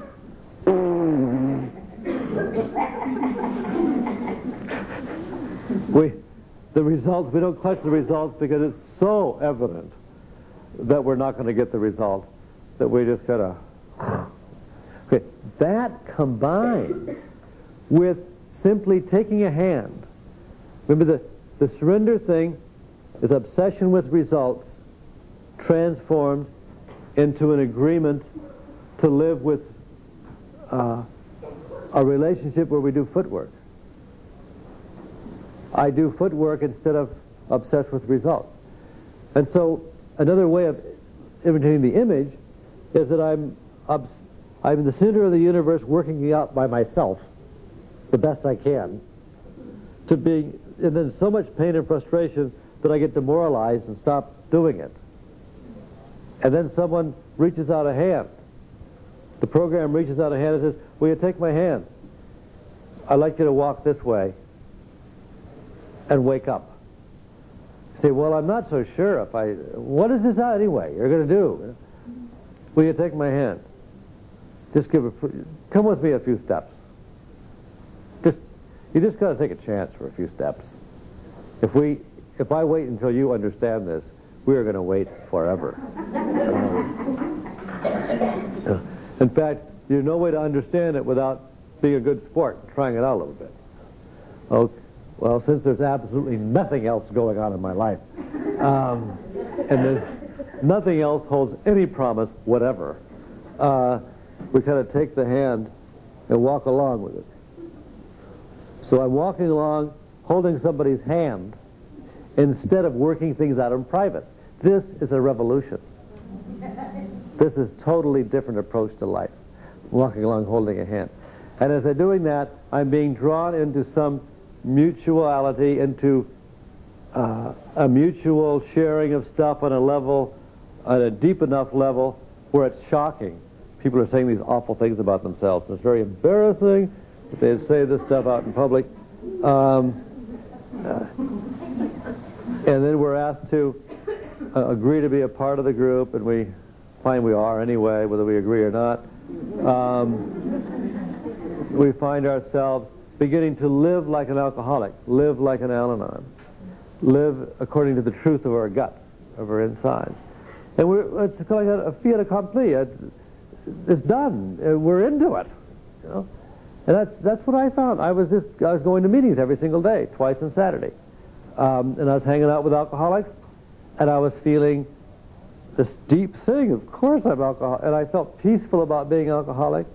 we, the results, we don't clutch the results because it's so evident that we're not going to get the result that we just kind of, okay, that combined with simply taking a hand. Remember, the, the surrender thing is obsession with results transformed into an agreement to live with uh, a relationship where we do footwork. I do footwork instead of obsessed with results. And so another way of imitating the image is that I'm obs- I'm in the center of the universe working out by myself the best I can to be, and then so much pain and frustration that I get demoralized and stop doing it. And then someone reaches out a hand. The program reaches out a hand and says, will you take my hand? I'd like you to walk this way and wake up. You say, well, I'm not so sure if I, what is this anyway you're going to do? Will you take my hand? Just give a, come with me a few steps. Just, you just got to take a chance for a few steps. If we, if I wait until you understand this, we are going to wait forever. um, in fact, there's no way to understand it without being a good sport and trying it out a little bit. Okay. Well, since there's absolutely nothing else going on in my life, um, and there's nothing else holds any promise whatever. Uh, we kind of take the hand and walk along with it. So I'm walking along holding somebody's hand instead of working things out in private. This is a revolution. This is a totally different approach to life. Walking along holding a hand. And as I'm doing that, I'm being drawn into some mutuality, into uh, a mutual sharing of stuff on a level, at a deep enough level where it's shocking. People are saying these awful things about themselves. It's very embarrassing that they say this stuff out in public. Um, uh, and then we're asked to uh, agree to be a part of the group, and we find we are anyway, whether we agree or not. Um, we find ourselves beginning to live like an alcoholic, live like an Al-Anon, live according to the truth of our guts, of our insides. And we're, it's like a, a fiat accompli. It's, it's done. We're into it. You know? And that's that's what I found. I was just I was going to meetings every single day, twice on Saturday, um, and I was hanging out with alcoholics, and I was feeling this deep thing. Of course, I'm alcoholic, and I felt peaceful about being alcoholic.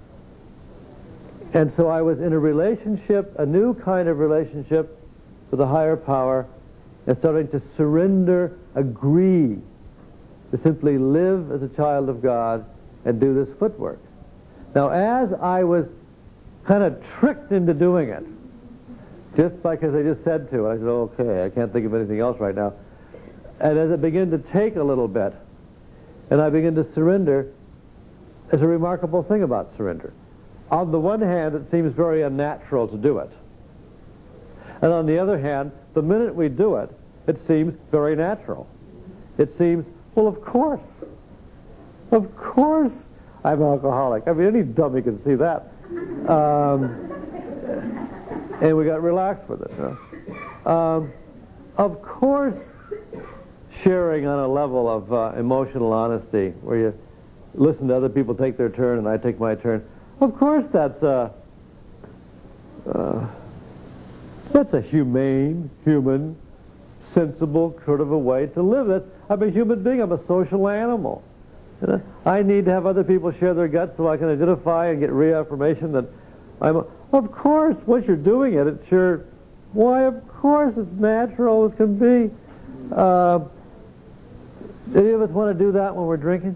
And so I was in a relationship, a new kind of relationship with a higher power, and starting to surrender, agree to simply live as a child of God and do this footwork. Now, as I was kind of tricked into doing it, just because I just said to, I said, okay, I can't think of anything else right now. And as it began to take a little bit, and I began to surrender, there's a remarkable thing about surrender. On the one hand, it seems very unnatural to do it. And on the other hand, the minute we do it, it seems very natural. It seems, well, of course. Of course I'm alcoholic. I mean, any dummy can see that. Um, and we got relaxed with it. You know? um, of course, sharing on a level of uh, emotional honesty, where you listen to other people take their turn and I take my turn. Of course, that's a uh, that's a humane, human, sensible sort of a way to live. That's, I'm a human being. I'm a social animal. You know? I need to have other people share their guts so I can identify and get reaffirmation that I'm. A, of course, once you're doing it, it's your. Why? Of course, it's natural as can be. Uh, any of us want to do that when we're drinking?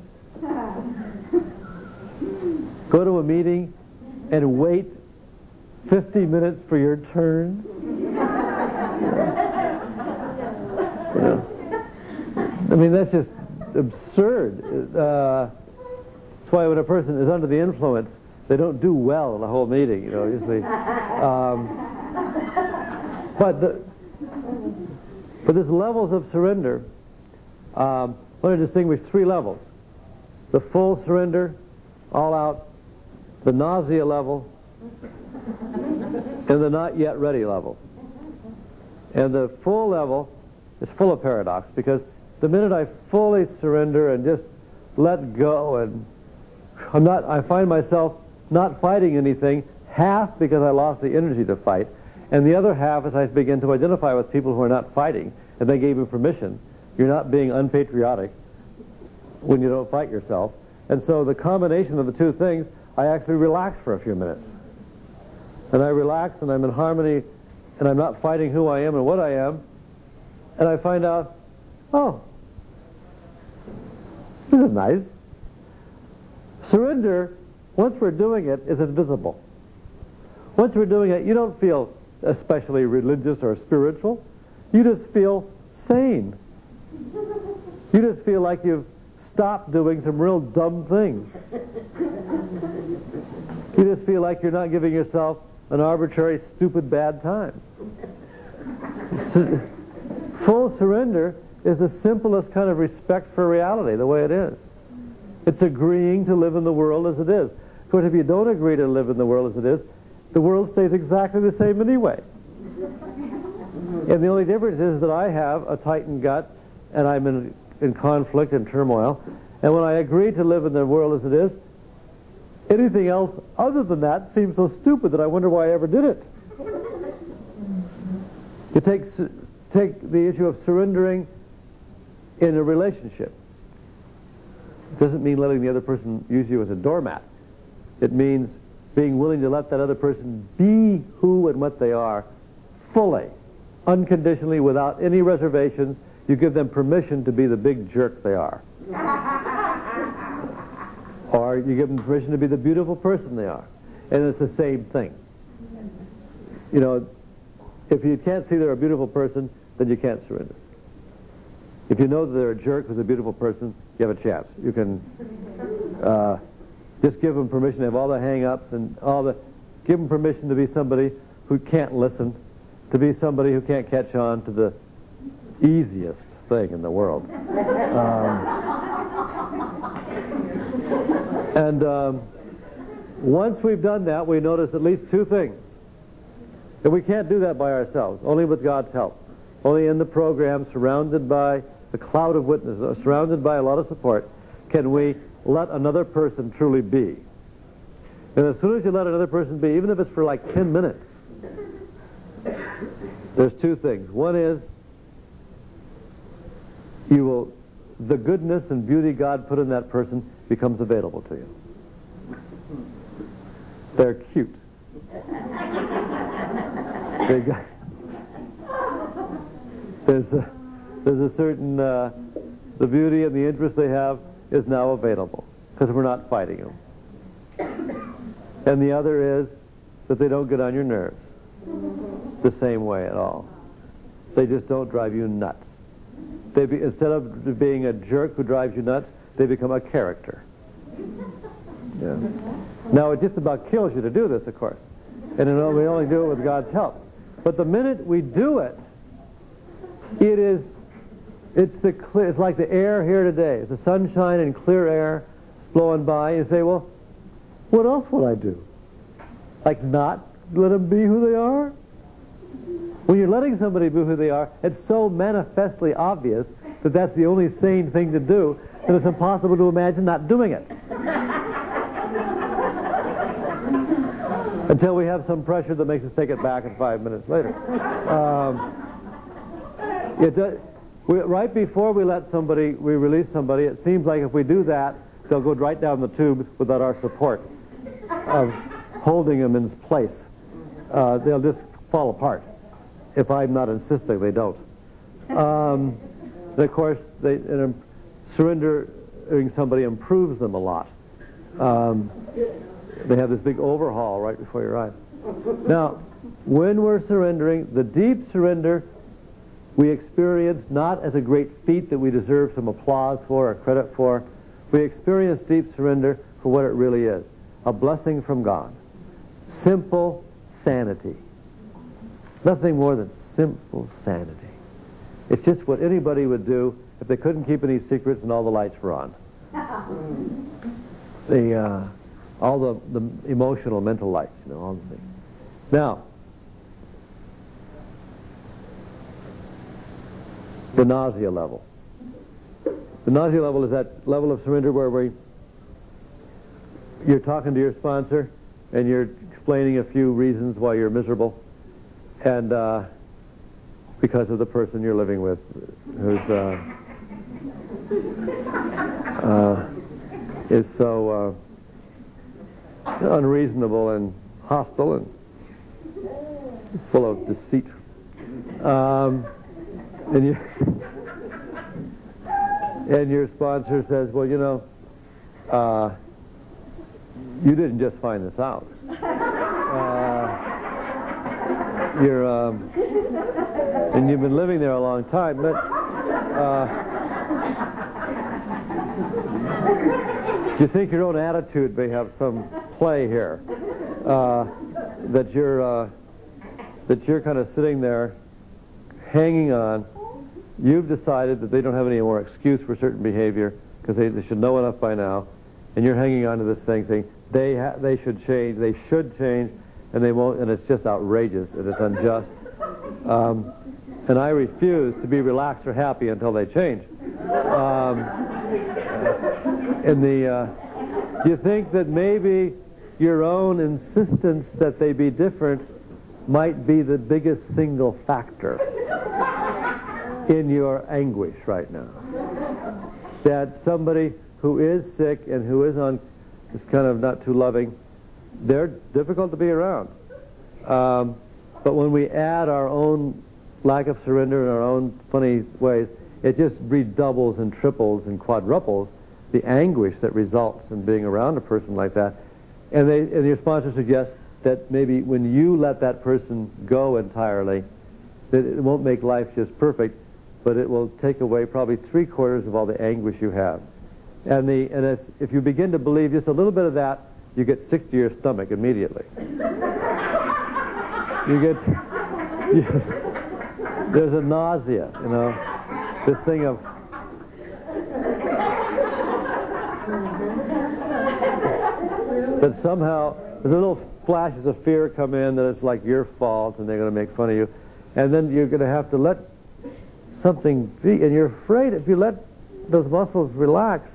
Go to a meeting and wait fifty minutes for your turn? Yeah. I mean, that's just absurd. Uh, that's why when a person is under the influence, they don't do well in the whole meeting, you know, usually. Um, but, the, but there's levels of surrender. Um, I want to distinguish three levels. The full surrender, all out, the nausea level, and the not yet ready level. And the full level is full of paradox, because the minute I fully surrender and just let go, and I'm not, I find myself not fighting anything, half because I lost the energy to fight, and the other half as I begin to identify with people who are not fighting, and they gave me permission. You're not being unpatriotic when you don't fight yourself. And so the combination of the two things, I actually relax for a few minutes. And I relax, and I'm in harmony, and I'm not fighting who I am and what I am. And I find out, oh, this is nice. Surrender, once we're doing it, is invisible. Once we're doing it, you don't feel especially religious or spiritual. You just feel sane. You just feel like you've stopped doing some real dumb things. You just feel like you're not giving yourself an arbitrary, stupid, bad time. Su- full surrender is the simplest kind of respect for reality, the way it is. It's agreeing to live in the world as it is. Of course, if you don't agree to live in the world as it is, the world stays exactly the same anyway. And the only difference is that I have a tightened gut, and I'm in, in conflict and turmoil. And when I agree to live in the world as it is, anything else other than that seems so stupid that I wonder why I ever did it. You take, take the issue of surrendering in a relationship. It doesn't mean letting the other person use you as a doormat. It means being willing to let that other person be who and what they are fully, unconditionally, without any reservations. You give them permission to be the big jerk they are. Or you give them permission to be the beautiful person they are. And it's the same thing. You know, if you can't see they're a beautiful person, then you can't surrender. If you know that they're a jerk who's a beautiful person, you have a chance. You can uh, just give them permission to have all the hang-ups and all the... Give them permission to be somebody who can't listen, to be somebody who can't catch on to the easiest thing in the world. Um, and um, once we've done that, we notice at least two things. And we can't do that by ourselves, only with God's help. Only in the program, surrounded by a cloud of witnesses, surrounded by a lot of support, can we let another person truly be. And as soon as you let another person be, even if it's for like ten minutes, there's two things. One is, you will, the goodness and beauty God put in that person becomes available to you. They're cute. They got, there's a, there's a certain, uh, the beauty and the interest they have is now available because we're not fighting them. And the other is that they don't get on your nerves the same way at all. They just don't drive you nuts. They be, instead of being a jerk who drives you nuts, they become a character. Yeah. Now, it just about kills you to do this, of course. And you know, we only do it with God's help. But the minute we do it, it is, it's the clear, it's like the air here today. It's the sunshine and clear air blowing by. You say, well, what else would I do? Like not let them be who they are? When you're letting somebody be who they are, it's so manifestly obvious that that's the only sane thing to do that it's impossible to imagine not doing it. Until we have some pressure that makes us take it back in five minutes later. Um, it does, we, right before we let somebody, we release somebody, it seems like if we do that, they'll go right down the tubes without our support of holding them in place. Uh, they'll just fall apart. If I'm not insisting, they don't. Um, and of course, they, and, um, surrendering somebody improves them a lot. Um, they have this big overhaul right before you arrive. Now, when we're surrendering, the deep surrender we experience not as a great feat that we deserve some applause for or credit for. We experience deep surrender for what it really is, a blessing from God. Simple sanity. Nothing more than simple sanity. It's just what anybody would do if they couldn't keep any secrets and all the lights were on. the, uh, all the, the emotional, mental lights, you know, all the things. Now, the nausea level. The nausea level is that level of surrender where we, you're talking to your sponsor and you're explaining a few reasons why you're miserable, and uh, because of the person you're living with who's uh, uh, is so uh, unreasonable and hostile and full of deceit. Um, and you and your sponsor says, well, you know, uh, you didn't just find this out. Uh, you're, um, and you've been living there a long time, but uh, do you think your own attitude may have some play here? Uh, that you're uh, that you're kind of sitting there, hanging on. You've decided that they don't have any more excuse for certain behavior because they, they should know enough by now, and you're hanging on to this thing, saying they ha- they should change, they should change, and they won't, and it's just outrageous and it's unjust. Um, and I refuse to be relaxed or happy until they change. Um, and the uh, you think that maybe your own insistence that they be different might be the biggest single factor in your anguish right now. That somebody who is sick and who is on, is kind of not too loving, they're difficult to be around. Um, but when we add our own lack of surrender and our own funny ways, it just redoubles and triples and quadruples the anguish that results in being around a person like that. And, they, and your sponsor suggests that maybe when you let that person go entirely, that it won't make life just perfect, but it will take away probably three quarters of all the anguish you have. And, the, and as, if you begin to believe just a little bit of that, you get sick to your stomach immediately. You get, you, there's a nausea, you know, this thing of, that somehow there's a little flashes of fear come in that it's like your fault and they're going to make fun of you. And then you're going to have to let something be, and you're afraid if you let those muscles relax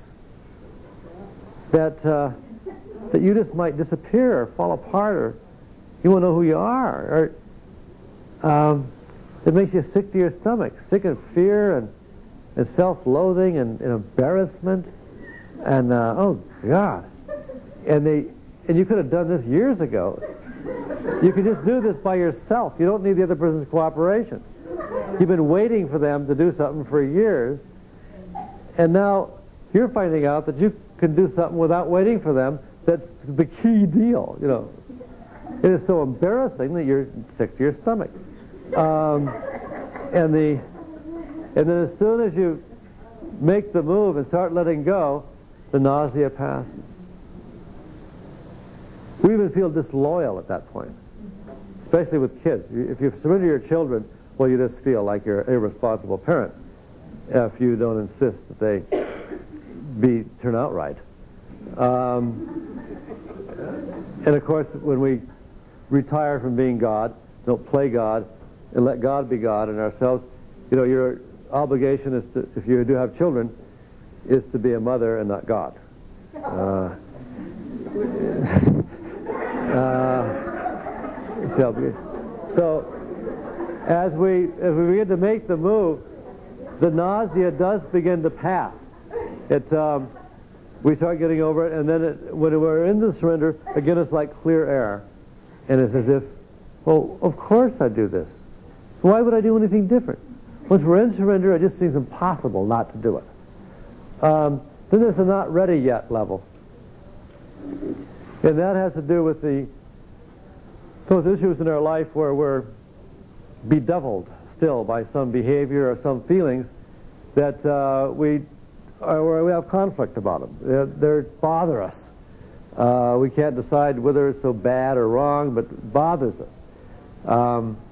that uh, that you just might disappear or fall apart, or you won't know who you are, or um, it makes you sick to your stomach, sick of fear and, and self-loathing and, and embarrassment, and uh, oh God, and they and you could have done this years ago. You can just do this by yourself. You don't need the other person's cooperation. You've been waiting for them to do something for years, and now you're finding out that you can do something without waiting for them. That's the key deal, you know. It is so embarrassing that you're sick to your stomach. Um, and the and then as soon as you make the move and start letting go, the nausea passes. We even feel disloyal at that point, especially with kids. If you surrender your children, well, you just feel like you're an irresponsible parent if you don't insist that they be turn out right. Um, and of course, when we retire from being God, don't play God, and let God be God and ourselves, you know, your obligation is to, if you do have children, is to be a mother and not God. Uh, uh, so, as we as we begin to make the move, the nausea does begin to pass. It um, we start getting over it, and then it, when we're in the surrender, again it's like clear air, and it's as if, well, of course I do this. Why would I do anything different? Once we're in surrender, it just seems impossible not to do it. Um, then there's the not ready yet level. And that has to do with the those issues in our life where we're bedeviled still by some behavior or some feelings that uh, we are, where we have conflict about them. They bother us. Uh, we can't decide whether it's so bad or wrong, but it bothers us. Um,